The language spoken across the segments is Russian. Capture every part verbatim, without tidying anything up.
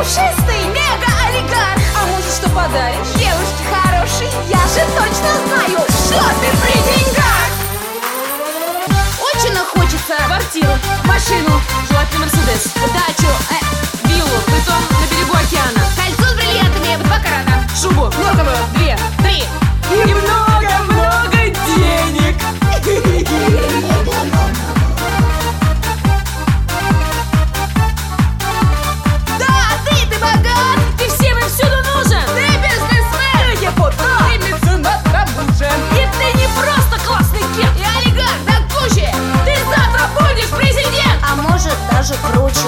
пушистый мега-олигарх. А может, что подаришь? Девушки хорошие, я же точно знаю, что ты при деньгах. Очень хочется Квартиру, машину, желательно Мерседес, дачу, э, виллу, притом на берегу океана, кольцо с бриллиантами, два карата, шубу, норковую, две, три и много-много денег. Да, ты, ты богат, Ты всем и всюду нужен. ты бизнесмен, Ты депутат, ты меценат замужем, и ты не просто классный кет. и олигарх до кучи. Ты завтра будешь президент. А может даже круче.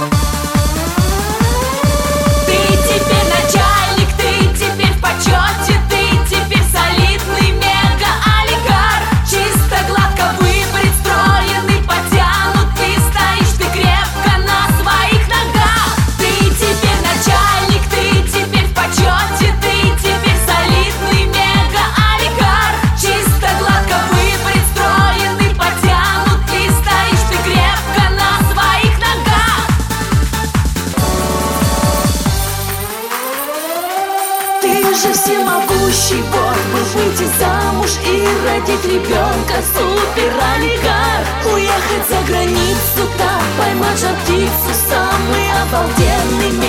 Ты теперь начальник, ты теперь в почете, ты теперь солидный мега-олигарх. Чисто гладко выбрит, стройный, потянут, ты стоишь, ты крепко на своих ногах. Ты теперь начальник, ты теперь в почете, ты теперь солидный мега-олигарх. Чисто гладко выбрит, стройный, потянут, ты стоишь, ты крепко на своих ногах. Ты же всемогущий, вот бы выйти замуж и родить ребенка, супер-олигарх. Уехать за границу, там поймать жар птицу, самый обалденный